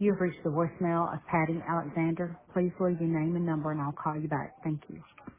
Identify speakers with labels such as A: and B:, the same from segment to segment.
A: You have reached the voicemail of Patty Alexander. Please leave your name and number and I'll call you back. Thank you.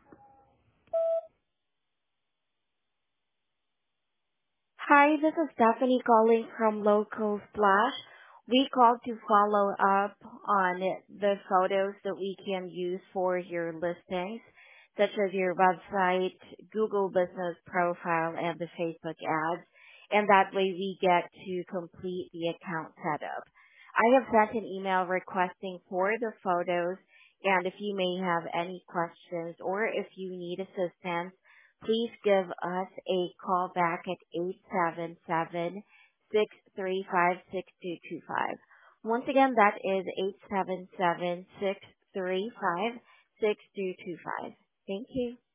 B: Hi, this is Stephanie calling from Local Splash. We called to follow up on the photos that we can use for your listings, such as your website, Google Business Profile, and the Facebook ads. And that way we get to complete the account setup. I have sent an email requesting for the photos, and if you may have any questions or if you need assistance, please give us a call back at 877-635-6225. Once again, that is 877-635-6225. Thank you.